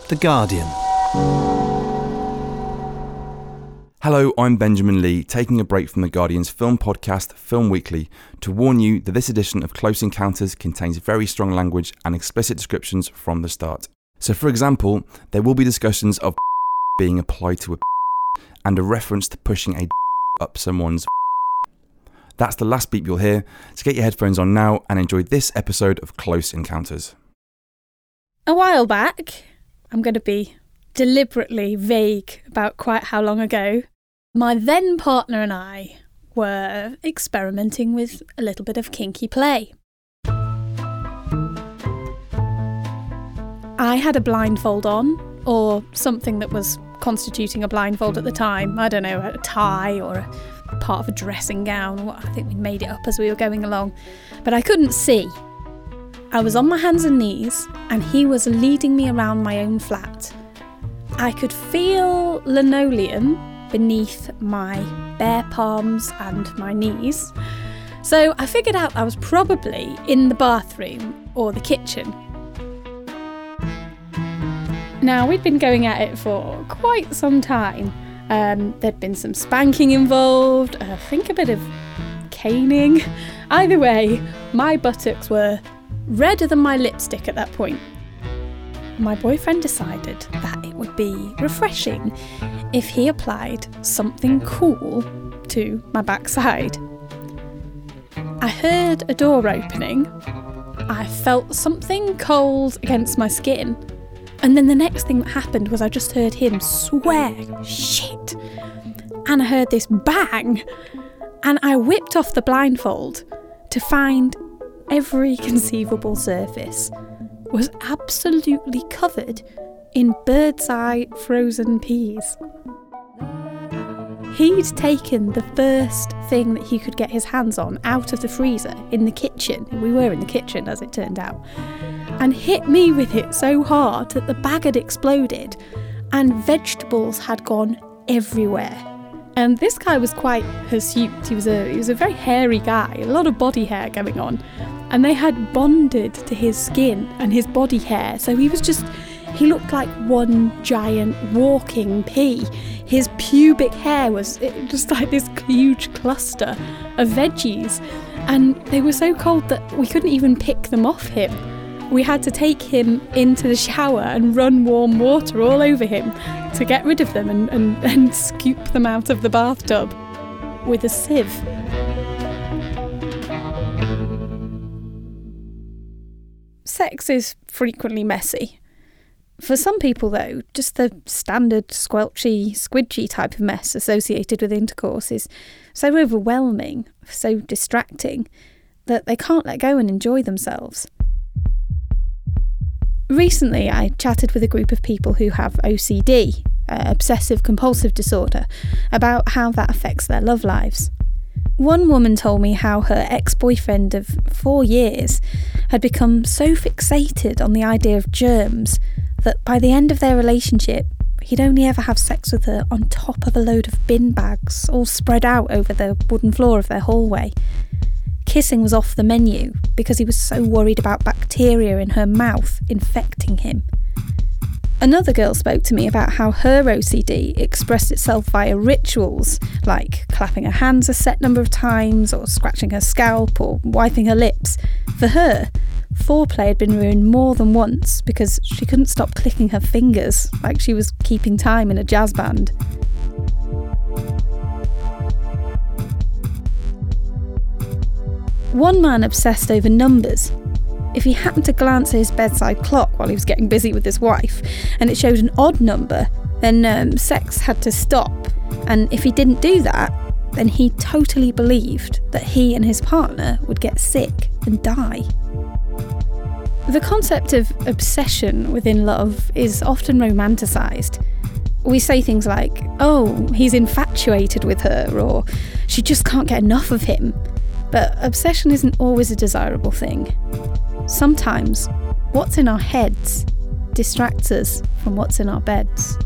The Guardian. Hello, I'm Benjamin Lee, taking a break from The Guardian's film podcast, Film Weekly, to warn you that this edition of Close Encounters contains very strong language and explicit descriptions from the start. So, for example, there will be discussions of being applied to a and a reference to pushing a up someone's. That's the last beep you'll hear, so get your headphones on now and enjoy this episode of Close Encounters. A while back, I'm going to be deliberately vague about quite how long ago, my then partner and I were experimenting with a little bit of kinky play. I had a blindfold on, or something that was constituting a blindfold at the time. I don't know, a tie or a part of a dressing gown. I think we made it up as we were going along. But I couldn't see. I was on my hands and knees, and he was leading me around my own flat. I could feel linoleum beneath my bare palms and my knees. So I figured out I was probably in the bathroom or the kitchen. Now, we'd been going at it for quite some time. There'd been some spanking involved, I think a bit of caning. Either way, my buttocks were redder than my lipstick at that point. My boyfriend decided that it would be refreshing if he applied something cool to my backside. I heard a door opening. I felt something cold against my skin. And then the next thing that happened was I just heard him swear, shit. And I heard this bang. And I whipped off the blindfold to find every conceivable surface was absolutely covered in bird's eye frozen peas. He'd taken the first thing that he could get his hands on out of the freezer in the kitchen. We were in the kitchen, as it turned out. And hit me with it so hard that the bag had exploded and vegetables had gone everywhere. And this guy was quite hirsute. He was a very hairy guy, a lot of body hair going on. And they had bonded to his skin and his body hair. So he looked like one giant walking pea. His pubic hair was just like this huge cluster of veggies. And they were so cold that we couldn't even pick them off him. We had to take him into the shower and run warm water all over him to get rid of them and scoop them out of the bathtub with a sieve. Sex is frequently messy. For some people, though, just the standard squelchy, squidgy type of mess associated with intercourse is so overwhelming, so distracting, that they can't let go and enjoy themselves. Recently, I chatted with a group of people who have OCD, obsessive compulsive disorder, about how that affects their love lives. One woman told me how her ex-boyfriend of 4 years had become so fixated on the idea of germs that by the end of their relationship, he'd only ever have sex with her on top of a load of bin bags, all spread out over the wooden floor of their hallway. Kissing was off the menu because he was so worried about bacteria in her mouth infecting him. Another girl spoke to me about how her OCD expressed itself via rituals, like clapping her hands a set number of times, or scratching her scalp, or wiping her lips. For her, foreplay had been ruined more than once because she couldn't stop clicking her fingers like she was keeping time in a jazz band. One man obsessed over numbers. If he happened to glance at his bedside clock while he was getting busy with his wife, and it showed an odd number, then sex had to stop. And if he didn't do that, then he totally believed that he and his partner would get sick and die. The concept of obsession within love is often romanticised. We say things like, oh, he's infatuated with her, or she just can't get enough of him. But obsession isn't always a desirable thing. Sometimes, what's in our heads distracts us from what's in our beds.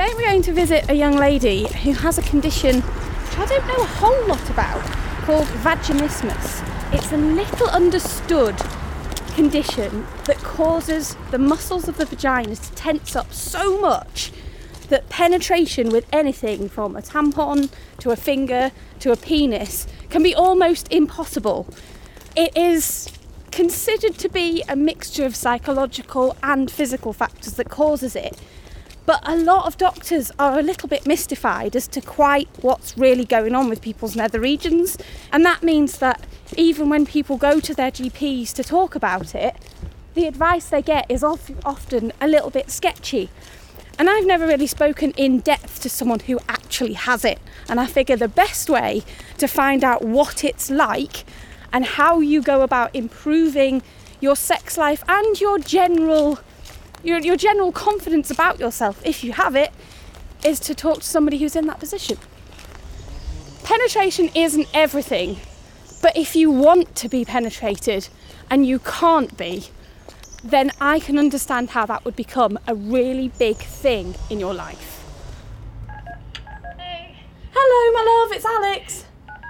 Today we're going to visit a young lady who has a condition I don't know a whole lot about, called vaginismus. It's a little understood condition that causes the muscles of the vagina to tense up so much that penetration with anything from a tampon to a finger to a penis can be almost impossible. It is considered to be a mixture of psychological and physical factors that causes it. But a lot of doctors are a little bit mystified as to quite what's really going on with people's nether regions. And that means that even when people go to their GPs to talk about it, the advice they get is often a little bit sketchy. And I've never really spoken in depth to someone who actually has it. And I figure the best way to find out what it's like and how you go about improving your sex life and your general confidence about yourself, if you have it, is to talk to somebody who's in that position. Penetration isn't everything, but if you want to be penetrated and you can't be, then I can understand how that would become a really big thing in your life. Hey. Hello, my love, it's Alex.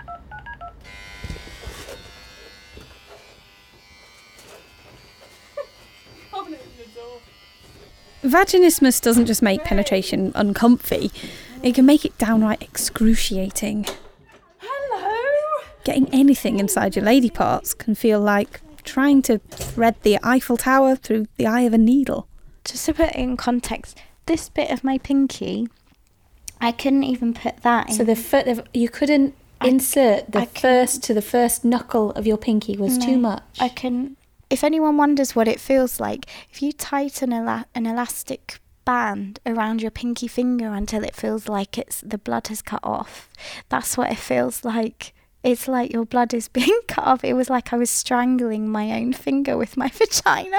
Vaginismus doesn't just make penetration uncomfy, it can make it downright excruciating. Hello! Getting anything inside your lady parts can feel like trying to thread the Eiffel Tower through the eye of a needle. Just to put it in context, this bit of my pinky, I couldn't even put that in. So you couldn't insert the first knuckle of your pinky was too much? I can. If anyone wonders what it feels like, if you tighten an elastic band around your pinky finger until it feels like the blood has cut off, that's what it feels like. It's like your blood is being cut off. It was like I was strangling my own finger with my vagina.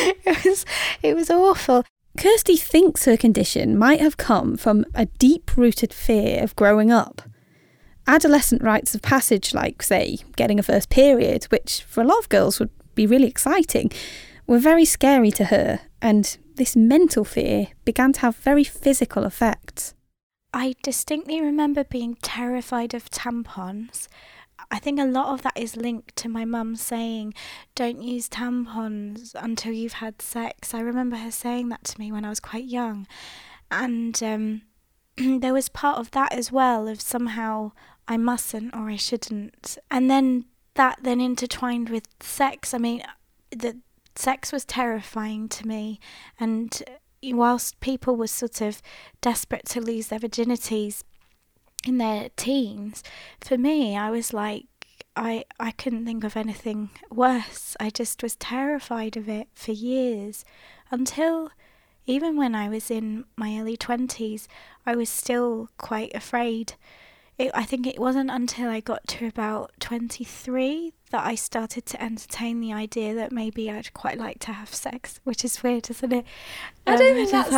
It was awful. Kirsty thinks her condition might have come from a deep-rooted fear of growing up. Adolescent rites of passage, like, say, getting a first period, which for a lot of girls would be really exciting, were very scary to her, and this mental fear began to have very physical effects. I distinctly remember being terrified of tampons. I think a lot of that is linked to my mum saying, don't use tampons until you've had sex. I remember her saying that to me when I was quite young. And there was part of that as well, of somehow I mustn't or I shouldn't. And then that then intertwined with sex. I mean, the sex was terrifying to me. And whilst people were sort of desperate to lose their virginities in their teens, for me, I was like, I couldn't think of anything worse. I just was terrified of it for years, until even when I was in my early 20s, I was still quite afraid. I think it wasn't until I got to about 23 that I started to entertain the idea that maybe I'd quite like to have sex, which is weird, isn't it? I don't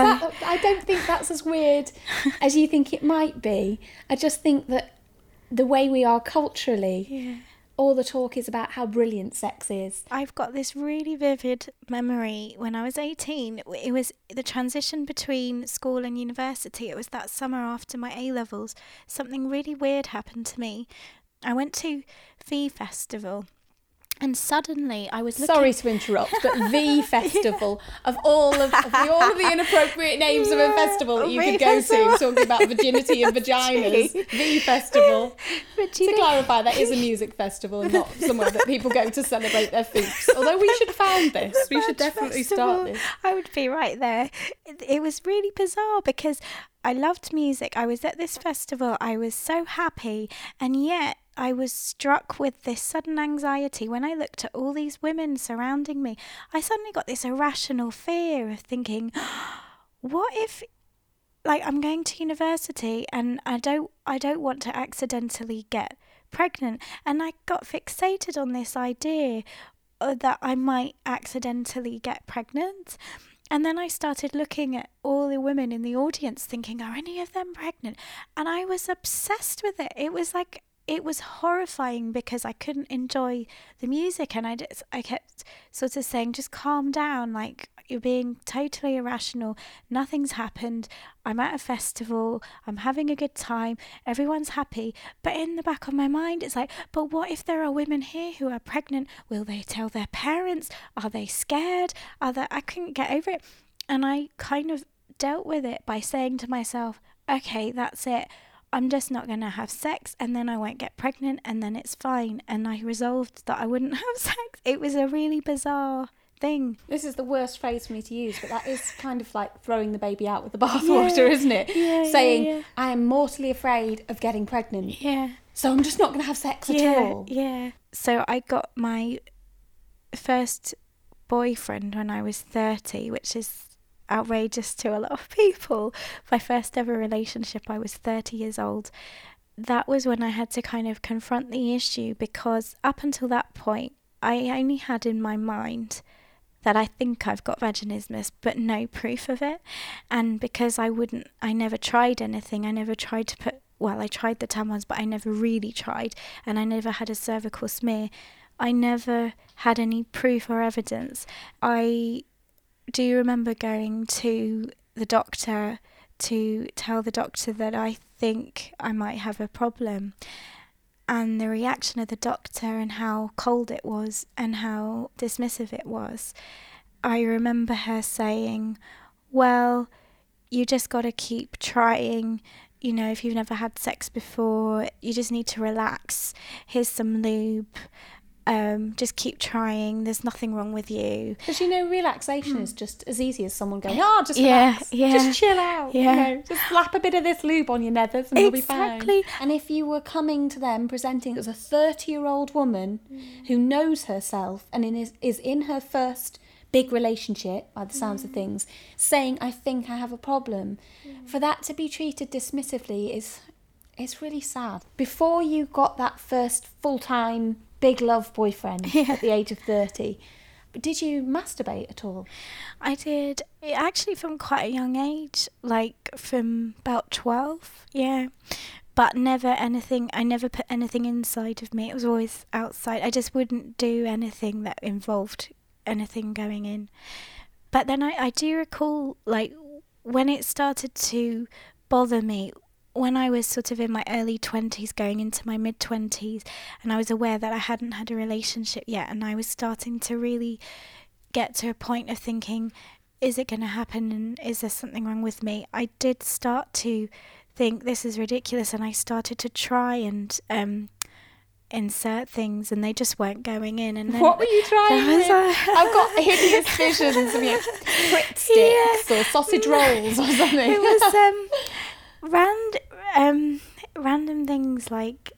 think that's as weird as you think it might be. I just think that the way we are culturally, all the talk is about how brilliant sex is. I've got this really vivid memory when I was 18. It was the transition between school and university. It was that summer after my A-levels. Something really weird happened to me. I went to V Festival. And suddenly I was looking... Sorry to interrupt, but the festival of all of the inappropriate names of a festival that you could go to, talking about virginity and vaginas. The festival. To clarify, that is a music festival and not somewhere that people go to celebrate their feats. Although we should found this. We should definitely start this. I would be right there. It was really bizarre because I loved music. I was at this festival. I was so happy, and yet I was struck with this sudden anxiety when I looked at all these women surrounding me. I suddenly got this irrational fear of thinking, what if, like, I'm going to university and I don't want to accidentally get pregnant? And I got fixated on this idea that I might accidentally get pregnant. And then I started looking at all the women in the audience thinking, are any of them pregnant? And I was obsessed with it. It was like it was horrifying because I couldn't enjoy the music, and I kept sort of saying, just calm down, like, you're being totally irrational, nothing's happened, I'm at a festival, I'm having a good time, everyone's happy. But in the back of my mind, it's like, but what if there are women here who are pregnant? Will they tell their parents? Are they scared? I couldn't get over it. And I kind of dealt with it by saying to myself, okay, that's it, I'm just not going to have sex, and then I won't get pregnant, and then it's fine. And I resolved that I wouldn't have sex. It was a really bizarre thing. This is the worst phrase for me to use, but that is kind of like throwing the baby out with the bathwater, isn't it? Saying, I am mortally afraid of getting pregnant. Yeah. So I'm just not going to have sex at all. Yeah. So I got my first boyfriend when I was 30, which is outrageous to a lot of people. My first ever relationship, I was 30 years old. That was when I had to kind of confront the issue, because up until that point, I only had in my mind that I think I've got vaginismus, but no proof of it. And because I never tried anything, I never tried to I tried the tampons, but I never really tried, and I never had a cervical smear. I never had any proof or evidence. I do remember going to the doctor to tell the doctor that I think I might have a problem. And the reaction of the doctor and how cold it was and how dismissive it was. I remember her saying, well, you just got to keep trying. You know, if you've never had sex before, you just need to relax. Here's some lube. Just keep trying. There's nothing wrong with you. Because, you know, relaxation is just as easy as someone going, just relax. Just chill out. You know, just slap a bit of this lube on your nethers and you'll be fine. And if you were coming to them presenting as a 30-year-old woman who knows herself and is in her first big relationship, by the sounds of things, saying, I think I have a problem, for that to be treated dismissively is really sad. Before you got that first full-time big love boyfriend at the age of 30, did you masturbate at all? I did, actually, from quite a young age, like from about 12, but never anything. I never put anything inside of me. It was always outside. I just wouldn't do anything that involved anything going in. But then I do recall, like, when it started to bother me, when I was sort of in my early 20s going into my mid 20s, and I was aware that I hadn't had a relationship yet, and I was starting to really get to a point of thinking, is it going to happen, and is there something wrong with me? I did start to think this is ridiculous, and I started to try and insert things, and they just weren't going in. And then what were you trying with? I've got hideous visions of you Pritt sticks or sausage rolls or something. It was random things like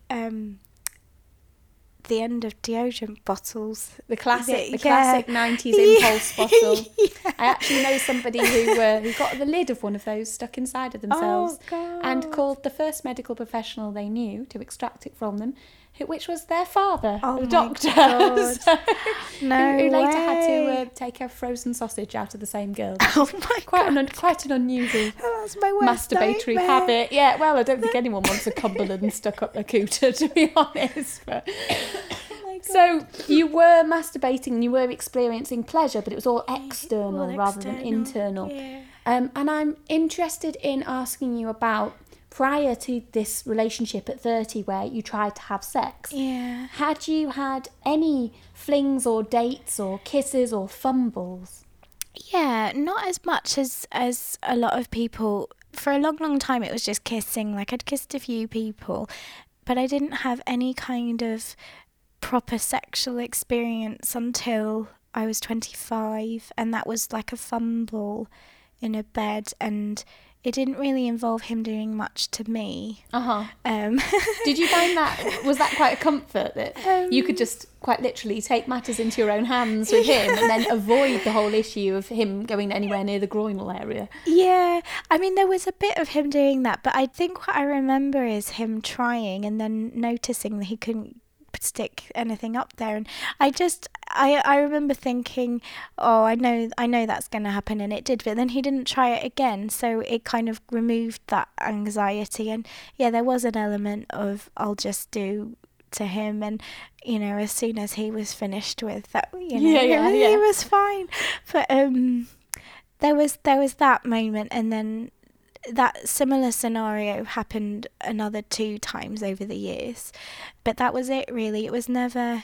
the end of deodorant bottles, the classic 90s impulse bottle. I actually know somebody who got the lid of one of those stuck inside of themselves and called the first medical professional they knew to extract it from them, which was their father, the doctor. Who later had to take a frozen sausage out of the same girl. Oh my God. Quite an unusual that's my worst masturbatory nightmare. habit. Yeah, well, I don't think anyone wants a Cumberland stuck up their cooter, to be honest. But so you were masturbating and you were experiencing pleasure, but it was all external rather than internal. Yeah. And I'm interested in asking you about, prior to this relationship at 30 where you tried to have sex, had you had any flings or dates or kisses or fumbles? Yeah, not as much as a lot of people. For a long time it was just kissing. Like, I'd kissed a few people, but I didn't have any kind of proper sexual experience until I was 25, and that was like a fumble in a bed, and it didn't really involve him doing much to me. Did you find was that quite a comfort that you could just quite literally take matters into your own hands with him and then avoid the whole issue of him going anywhere near the groinal area? Yeah, I mean, there was a bit of him doing that, but I think what I remember is him trying and then noticing that he couldn't stick anything up there. And I remember thinking, oh, I know that's going to happen, and it did. But then he didn't try it again, so it kind of removed that anxiety. And yeah, there was an element of I'll just do to him, and as soon as he was finished with that, he was fine. But there was that moment, and then that similar scenario happened another 2 times over the years, but that was it really. It was never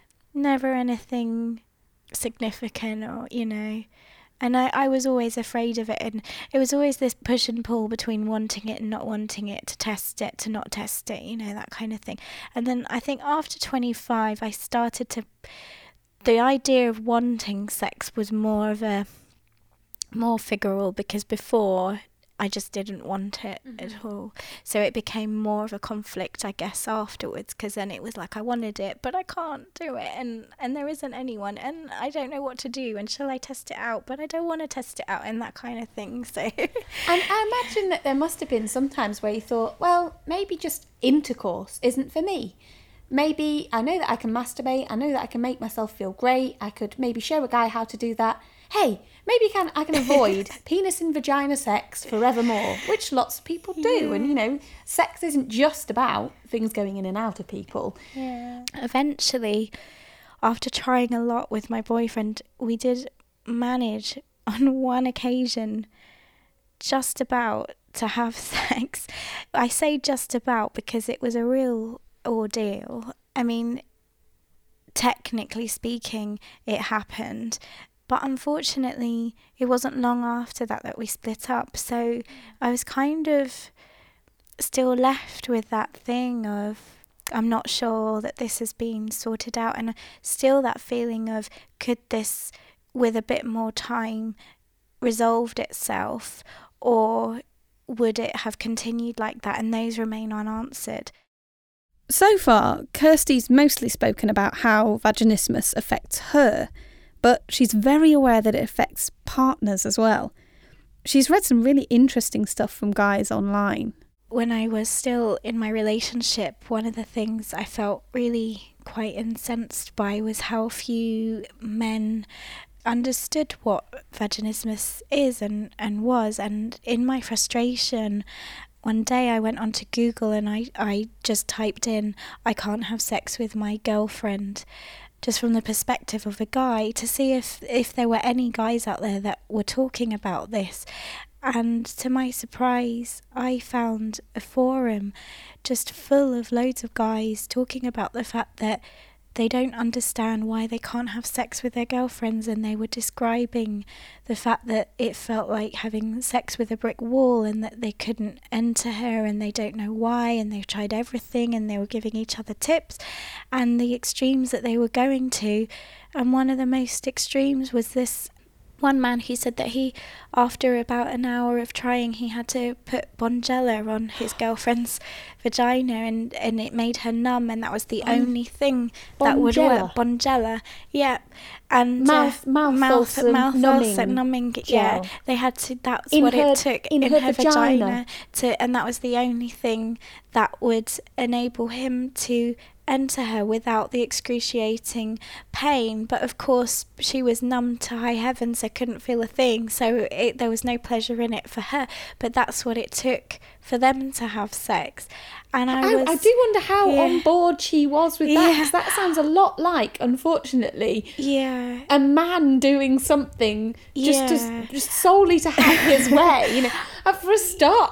anything significant, or and I was always afraid of it, and it was always this push and pull between wanting it and not wanting it, to test it, to not test it, that kind of thing. And then I think after 25 I started to, the idea of wanting sex was more figural, because before I just didn't want it at all. So it became more of a conflict, I guess, afterwards, because then it was like I wanted it, but I can't do it, and there isn't anyone, and I don't know what to do, and shall I test it out? But I don't want to test it out, and that kind of thing. So, and I imagine that there must have been some times where you thought, well, maybe just intercourse isn't for me. Maybe I know that I can masturbate, I know that I can make myself feel great, I could maybe show a guy how to do that. Hey, maybe I can avoid penis and vagina sex forevermore, which lots of people do. Yeah. And, sex isn't just about things going in and out of people. Yeah. Eventually, after trying a lot with my boyfriend, we did manage on one occasion just about to have sex. I say just about because it was a real ordeal. I mean, technically speaking, it happened. But unfortunately, it wasn't long after that we split up. So I was kind of still left with that thing of, I'm not sure that this has been sorted out. And still that feeling of, could this, with a bit more time, resolved itself? Or would it have continued like that? And those remain unanswered. So far, Kirsty's mostly spoken about how vaginismus affects her, but she's very aware that it affects partners as well. She's read some really interesting stuff from guys online. When I was still in my relationship, one of the things I felt really quite incensed by was how few men understood what vaginismus is and was. And in my frustration, one day I went onto Google and I just typed in, I can't have sex with my girlfriend, just from the perspective of a guy, to see if there were any guys out there that were talking about this. And to my surprise, I found a forum just full of loads of guys talking about the fact that they don't understand why they can't have sex with their girlfriends, and they were describing the fact that it felt like having sex with a brick wall, and that they couldn't enter her, and they don't know why, and they've tried everything, and they were giving each other tips, and the extremes that they were going to. And one of the most extremes was this one man who said that he, after about an hour of trying, he had to put Bonjela on his girlfriend's vagina, and it made her numb, and that was the only thing that would work. Bonjela, yeah, and mouth numbing gel. Yeah, they had to. That's what it took in her vagina to, and that was the only thing that would enable him to enter her without the excruciating pain. But of course she was numb to high heaven, so couldn't feel a thing, so there was no pleasure in it for her. But that's what it took for them to have sex. And I do wonder how on board she was with that, because that sounds a lot like, unfortunately, a man doing something just solely to have his way. And for a start,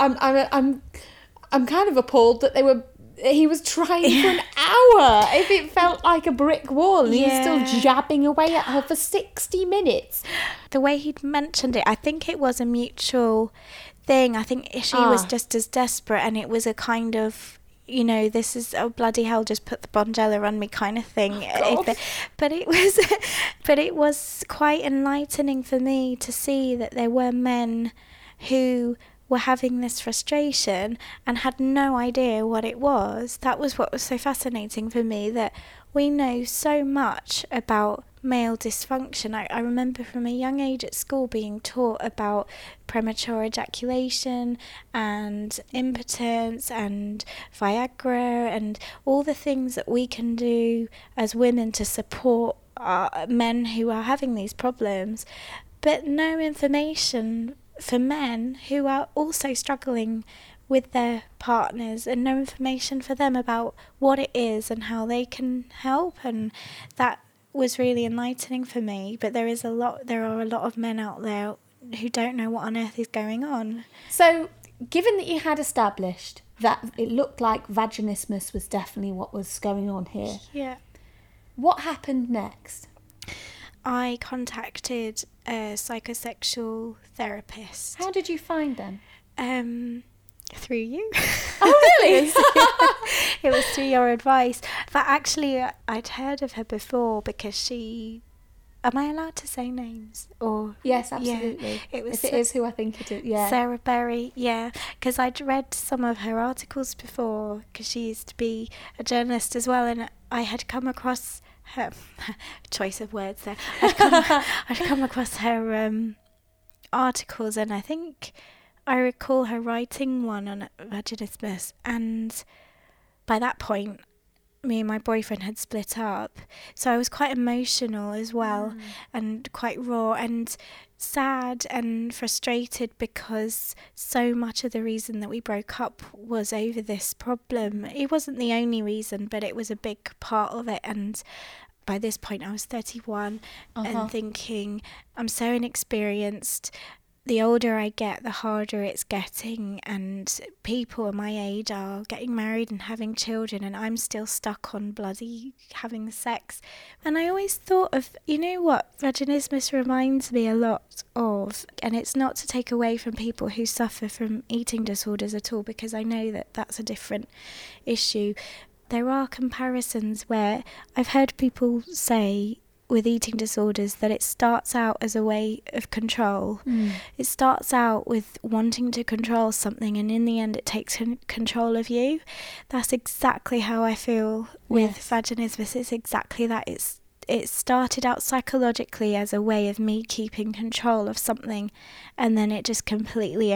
I'm kind of appalled that he was trying for an hour. If it felt like a brick wall, and he was still jabbing away at her for 60 minutes. The way he'd mentioned it, I think it was a mutual thing. I think she was just as desperate, and it was a kind of, this is, oh bloody hell, just put the Bonjela on me kind of thing. But it was quite enlightening for me to see that there were men who were having this frustration and had no idea what it was. That was what was so fascinating for me, that we know so much about male dysfunction. I remember from a young age at school being taught about premature ejaculation and impotence and Viagra and all the things that we can do as women to support men who are having these problems, but no information for men who are also struggling with their partners, and no information for them about what it is and how they can help. And that was really enlightening for me. But there are a lot of men out there who don't know what on earth is going on. So given that you had established that it looked like vaginismus was definitely what was going on here, Yeah. what happened next? I contacted a psychosexual therapist. How did you find them? Through you. Oh, really? It was through your advice. But actually, I'd heard of her before because she... Am I allowed to say names? Or Yes, absolutely. Yeah, it was if it is who I think it is, yeah. Sarah Berry, yeah. Because I'd read some of her articles before, because she used to be a journalist as well, and I had come across her... choice of words there. I'd come across her articles, and I think... I recall her writing one on vaginismus, and by that point, me and my boyfriend had split up. So I was quite emotional as well, and quite raw and sad and frustrated because so much of the reason that we broke up was over this problem. It wasn't the only reason, but it was a big part of it. And by this point, I was 31 and thinking, I'm so inexperienced. The older I get, the harder it's getting, and people my age are getting married and having children, and I'm still stuck on bloody having sex. And I always thought of, you know what, vaginismus reminds me a lot of, and it's not to take away from people who suffer from eating disorders at all, because I know that that's a different issue. There are comparisons where I've heard people say with eating disorders that it starts out as a way of control. It starts out with wanting to control something, and in the end it takes control of you. That's exactly how I feel with vaginismus. It's exactly that. It started out psychologically as a way of me keeping control of something, and then it just completely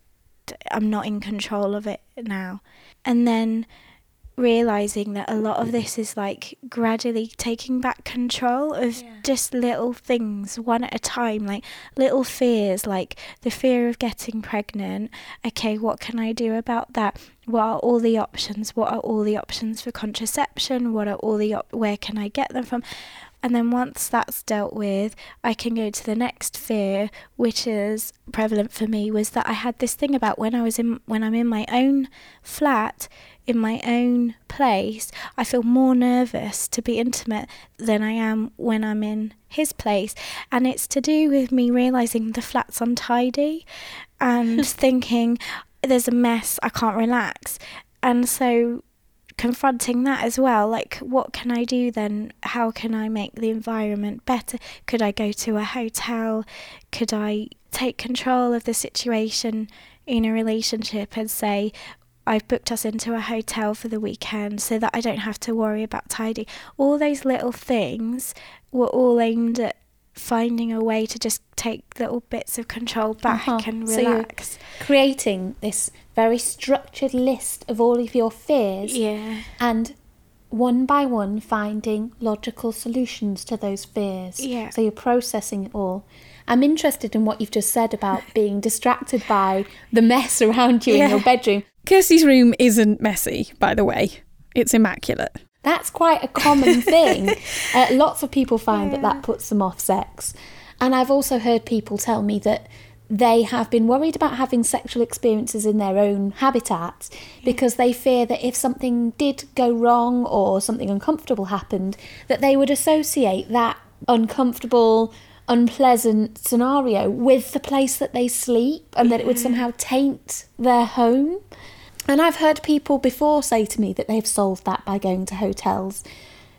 I'm not in control of it now. And then realising that a lot of this is like gradually taking back control of just little things one at a time, like little fears, like the fear of getting pregnant. Okay, what can I do about that? What are all the options? What are all the options for contraception? What are all the where can I get them from? And then once that's dealt with, I can go to the next fear, which is prevalent for me, was that I had this thing about when I'm in my own flat, in my own place, I feel more nervous to be intimate than I am when I'm in his place. And it's to do with me realising the flat's untidy and thinking there's a mess, I can't relax. And so confronting that as well, like what can I do then? How can I make the environment better? Could I go to a hotel? Could I take control of the situation in a relationship and say, I've booked us into a hotel for the weekend so that I don't have to worry about tidying? All those little things were all aimed at finding a way to just take little bits of control back and relax. So you're creating this very structured list of all of your fears, and one by one finding logical solutions to those fears. So you're processing it all. I'm interested in what you've just said about being distracted by the mess around you in your bedroom. Kirsty's room isn't messy, by the way. It's immaculate. That's quite a common thing. Lots of people find that puts them off sex. And I've also heard people tell me that they have been worried about having sexual experiences in their own habitat because they fear that if something did go wrong or something uncomfortable happened, that they would associate that uncomfortable, unpleasant scenario with the place that they sleep, and that it would somehow taint their home. And I've heard people before say to me that they've solved that by going to hotels.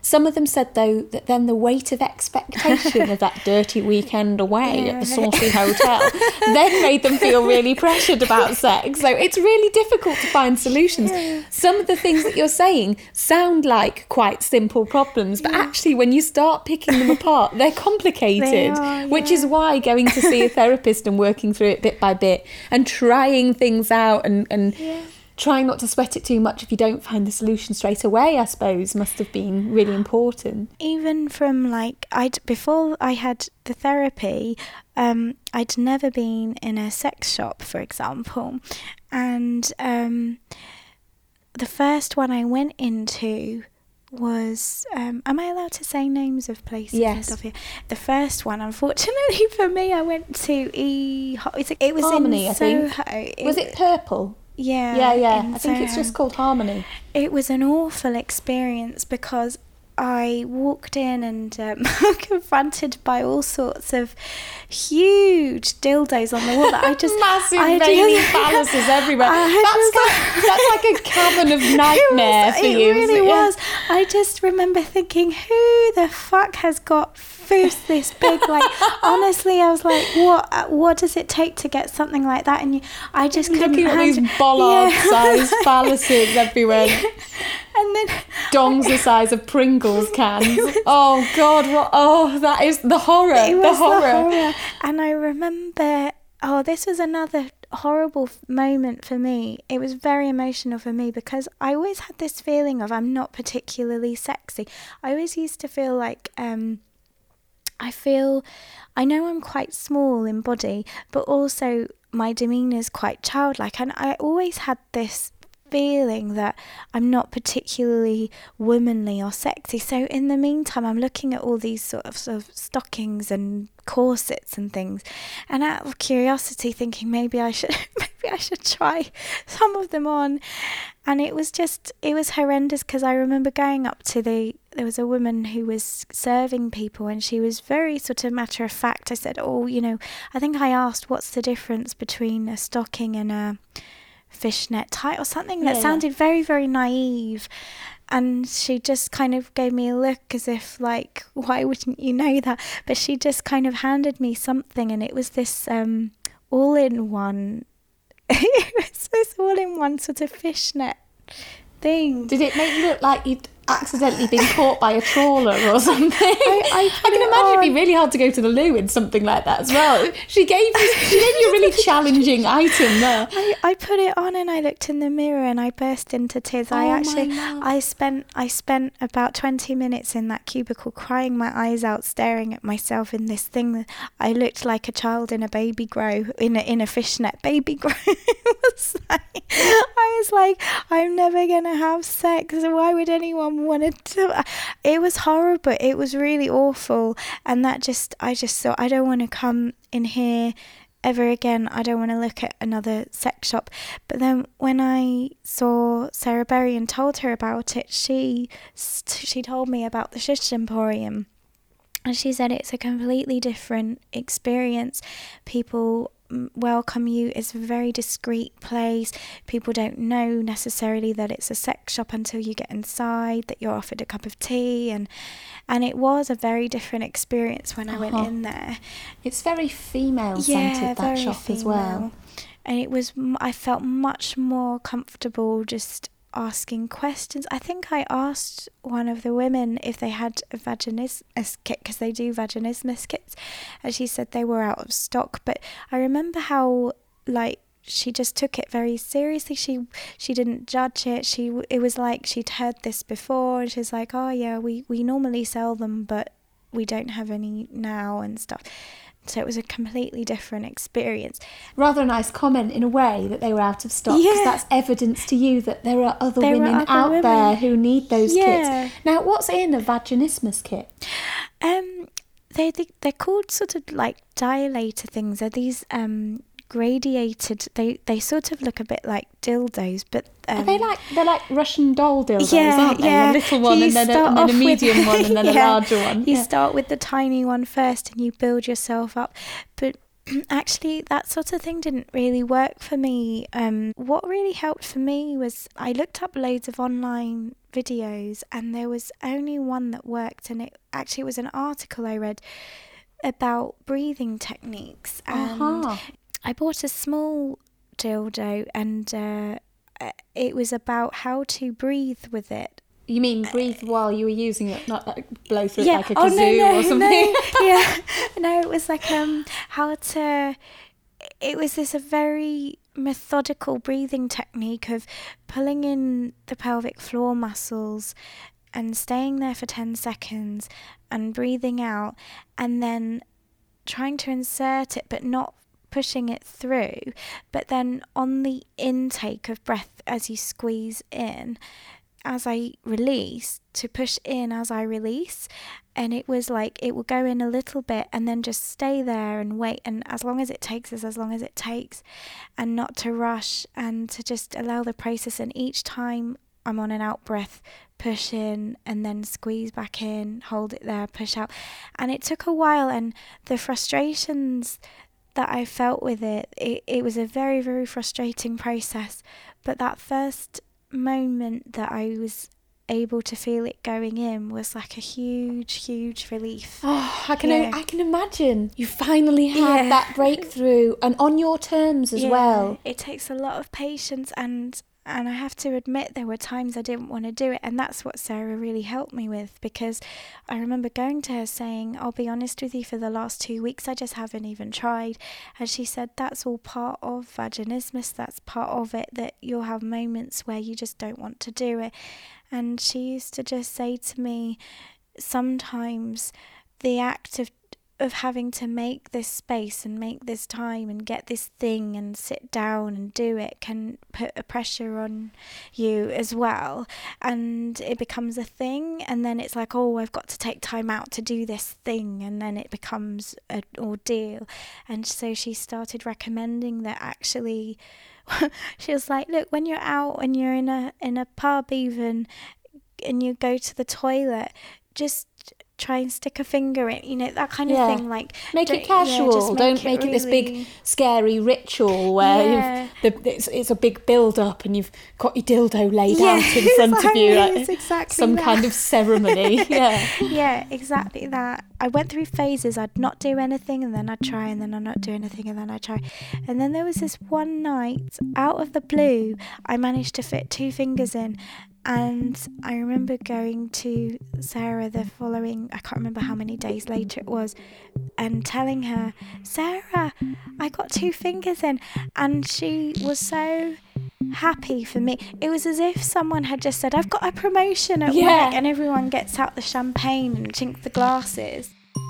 Some of them said, though, that then the weight of expectation of that dirty weekend away at the saucy hotel then made them feel really pressured about sex. So it's really difficult to find solutions. Some of the things that you're saying sound like quite simple problems, but actually when you start picking them apart, they're complicated, which is why going to see a therapist and working through it bit by bit and trying things out and trying not to sweat it too much if you don't find the solution straight away, I suppose, must have been really important. Even from before I had the therapy, I'd never been in a sex shop, for example. And the first one I went into was, am I allowed to say names of places and stuff here? The first one, unfortunately for me, I went to it was Harmony, in Soho. Was it Purple? Yeah. I think it's just called Harmony. It was an awful experience because I walked in and confronted by all sorts of huge dildos on the wall that I just massive veiny phalluses everywhere. That's like a cabin of nightmare for you. It really was. I just remember thinking, who the fuck has got foos this big? Like, honestly, I was like, what does it take to get something like that? And I just couldn't looking at these bollard-sized phalluses everywhere. And then dongs the size of Pringles cans. Oh God! That is the horror. It was the horror. And I remember, this was another horrible moment for me. It was very emotional for me because I always had this feeling of I'm not particularly sexy. I always used to feel like I know I'm quite small in body, but also my demeanour is quite childlike, and I always had this feeling that I'm not particularly womanly or sexy. So in the meantime, I'm looking at all these sort of stockings and corsets and things, and out of curiosity thinking maybe I should try some of them on. And it was horrendous because I remember going up to there was a woman who was serving people, and she was very sort of matter of fact. I said, I think I asked what's the difference between a stocking and a fishnet tie or something that sounded very, very naive. And she just kind of gave me a look as if like, why wouldn't you know that? But she just kind of handed me something, and it was this all-in-one it was this all-in-one sort of fishnet thing. Did it make you look like you'd accidentally been caught by a trawler or something? I can imagine it'd be really hard to go to the loo in something like that as well. She gave you a really challenging item there. I put it on and I looked in the mirror and I burst into tears. I spent about 20 minutes in that cubicle crying my eyes out, staring at myself in this thing that I looked like a child in a baby grow, in a fishnet baby grow. I was like, I'm never gonna have sex. Why would anyone wanted to? It was horrible. It was really awful, and I just thought, I don't want to come in here ever again. I don't want to look at another sex shop. But then when I saw Sarah Berry and told her about it, she told me about the Shush Emporium, and she said it's a completely different experience. People welcome you. It's a very discreet place. People don't know necessarily that it's a sex shop until you get inside, that you're offered a cup of tea, and it was a very different experience when I went in there. It's very female-centred, that shop female. As well. And I felt much more comfortable just asking questions. I think I asked one of the women if they had a vaginismus kit, because they do vaginismus kits, and she said they were out of stock. But I remember how she just took it very seriously. She didn't judge it. It was like she'd heard this before, and she's like, oh yeah, we normally sell them, but we don't have any now and stuff. So it was a completely different experience. Rather a nice comment in a way that they were out of stock, because that's evidence to you that there are other women out there who need those kits. Now, what's in a vaginismus kit? They're called sort of like dilator things. They're these gradiated. They sort of look a bit like dildos, but are they're like Russian doll dildos, aren't they? A little one and then a medium one and then a larger one. You start with the tiny one first and you build yourself up. But Actually, that sort of thing didn't really work for me. What really helped for me was I looked up loads of online videos, and there was only one that worked, and it was an article I read about breathing techniques. And I bought a small dildo, and it was about how to breathe with it. You mean breathe while you were using it, not like blow through it like a kazoo no, or something? No, it was like it was this a very methodical breathing technique of pulling in the pelvic floor muscles and staying there for 10 seconds and breathing out, and then trying to insert it but not pushing it through, but then on the intake of breath as you squeeze in, as I release, to push in as I release. And it was like it will go in a little bit and then just stay there and wait, and as long as it takes is as long as it takes, and not to rush, and to just allow the process. And each time I'm on an out breath, push in and then squeeze back in, hold it there, push out. And it took a while, and the frustrations that I felt with it was a very, very frustrating process. But that first moment that I was able to feel it going in was like a huge relief. I can imagine you finally had that breakthrough, and on your terms as well. It takes a lot of patience, and I have to admit there were times I didn't want to do it, and that's what Sarah really helped me with, because I remember going to her saying, I'll be honest with you, for the last 2 weeks I just haven't even tried. And she said, that's all part of vaginismus, that's part of it, that you'll have moments where you just don't want to do it. And she used to just say to me, sometimes the act of having to make this space and make this time and get this thing and sit down and do it can put a pressure on you as well, and it becomes a thing, and then it's like, oh, I've got to take time out to do this thing, and then it becomes an ordeal. And so she started recommending that actually she was like, look, when you're out and you're in a pub even, and you go to the toilet, just try and stick a finger in, that kind of thing. Like, make it casual. Don't make it this big scary ritual where it's a big build up and you've got your dildo laid out in front of you, like exactly some kind of ceremony. Yeah, exactly that. I went through phases. I'd not do anything, and then I'd try, and then I'd not do anything, and then I'd try. And then there was this one night, out of the blue, I managed to fit 2 fingers in. And I remember going to Sarah the following, I can't remember how many days later it was, and telling her, Sarah, I got 2 fingers in. And she was so happy for me. It was as if someone had just said, I've got a promotion at work, and everyone gets out the champagne and chink the glasses.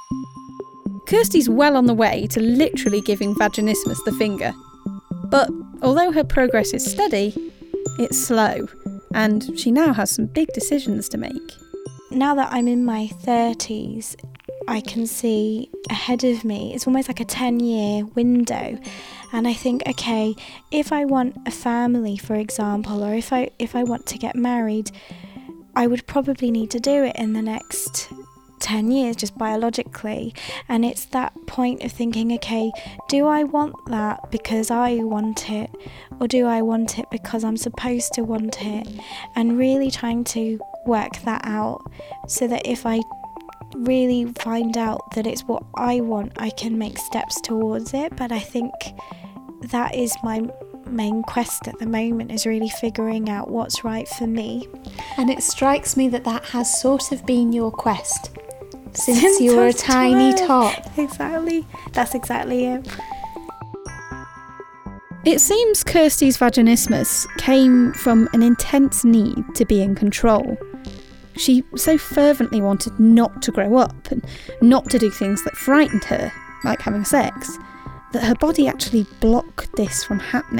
Kirsty's well on the way to literally giving vaginismus the finger. But although her progress is steady, it's slow. And she now has some big decisions to make. Now that I'm in my 30s, I can see ahead of me, it's almost like a 10-year window. And I think, okay, if I want a family, for example, or if I want to get married, I would probably need to do it in the next 10 years, just biologically. And it's that point of thinking, okay, do I want that because I want it, or do I want it because I'm supposed to want it? And really trying to work that out, so that if I really find out that it's what I want, I can make steps towards it. But I think that is my main quest at the moment, is really figuring out what's right for me. And it strikes me that has sort of been your quest since you were a tiny tot. Exactly. That's exactly it. It seems Kirsty's vaginismus came from an intense need to be in control. She so fervently wanted not to grow up and not to do things that frightened her, like having sex, that her body actually blocked this from happening.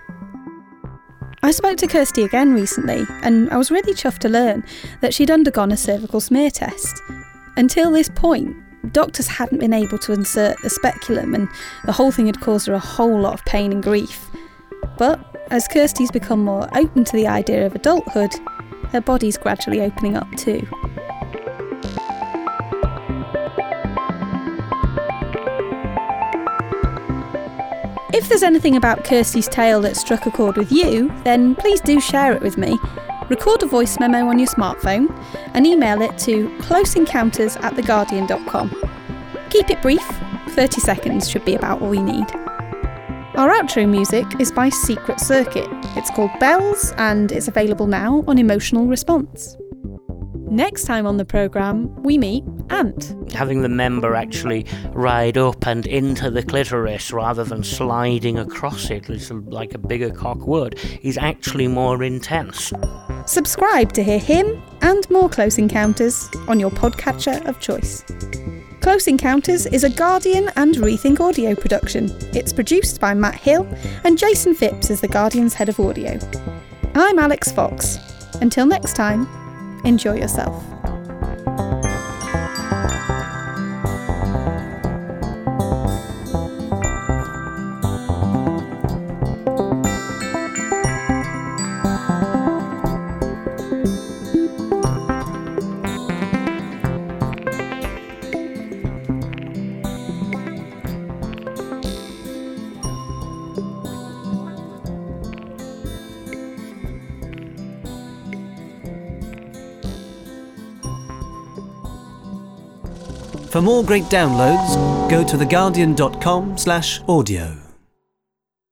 I spoke to Kirsty again recently, and I was really chuffed to learn that she'd undergone a cervical smear test. Until this point, doctors hadn't been able to insert a speculum, and the whole thing had caused her a whole lot of pain and grief. But as Kirsty's become more open to the idea of adulthood, her body's gradually opening up too. If there's anything about Kirsty's tale that struck a chord with you, then please do share it with me. Record a voice memo on your smartphone and email it to closeencounters@theguardian.com. Keep it brief, 30 seconds should be about all you need. Our outro music is by Secret Circuit. It's called Bells and it's available now on Emotional Response. Next time on the programme, we meet Ant. Having the member actually ride up and into the clitoris rather than sliding across it like a bigger cock would is actually more intense. Subscribe to hear him and more Close Encounters on your podcatcher of choice. Close Encounters is a Guardian and Rethink audio production. It's produced by Matt Hill and Jason Phipps is the Guardian's head of audio. I'm Alex Fox. Until next time, enjoy yourself. For more great downloads, go to theguardian.com/audio.